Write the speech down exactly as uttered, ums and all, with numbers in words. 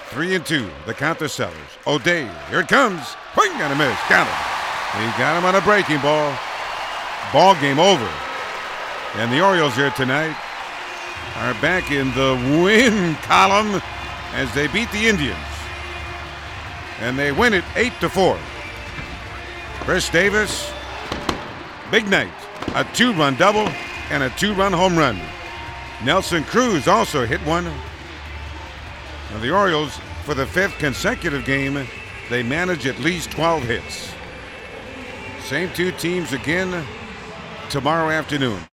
Three and two. The count to Sellers. O'Day. Here it comes. Swing and a miss. Got him. He got him on a breaking ball. Ball game over. And the Orioles here tonight are back in the win column as they beat the Indians. And they win it eight to four. Chris Davis, big night. A two-run double and a two-run home run. Nelson Cruz also hit one. Now the Orioles, for the fifth consecutive game, they manage at least twelve hits. Same two teams again tomorrow afternoon.